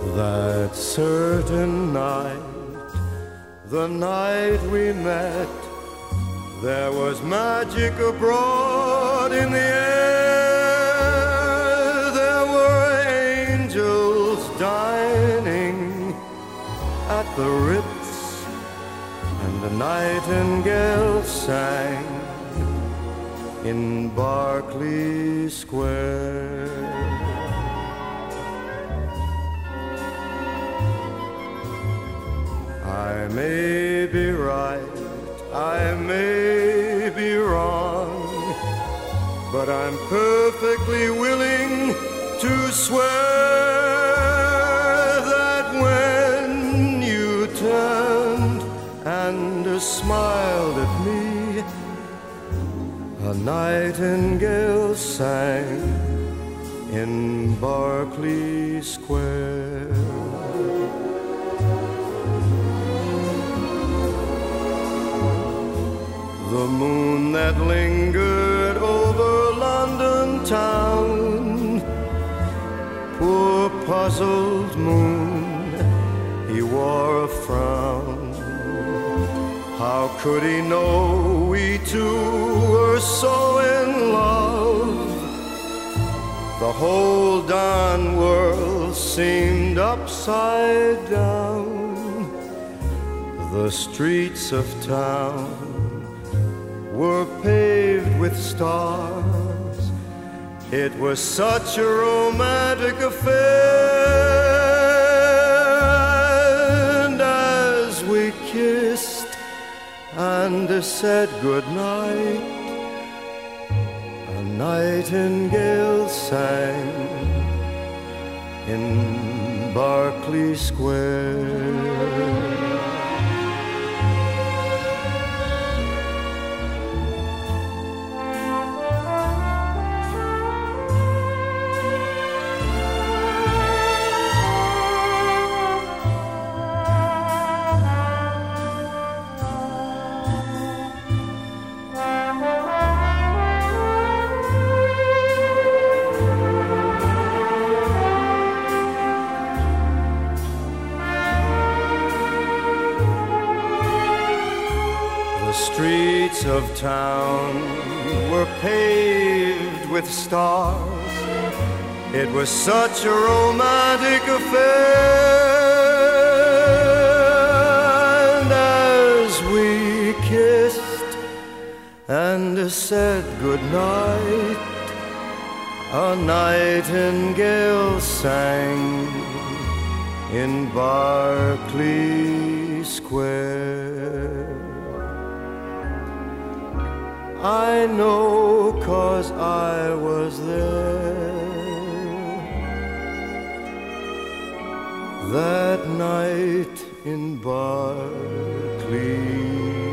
That certain night, the night we met, there was magic abroad in the air. There were angels dining at the Ritz, and a nightingale sang in Berkeley Square. I may be right, I may be wrong, but I'm perfectly willing to swear that when you turned and smiled at me, a nightingale sang in Berkeley Square. The moon that lingered over London town, poor puzzled moon, he wore a frown. How could he know we two were so in love? The whole darn world seemed upside down. The streets of town were paved with stars. It was such a romantic affair. And as we kissed and said goodnight, a nightingale sang in Berkeley Square. The streets of town were paved with stars. It was such a romantic affair. And as we kissed and said goodnight, a nightingale sang in Berkeley Square. I know 'cause I was there that night in Berkeley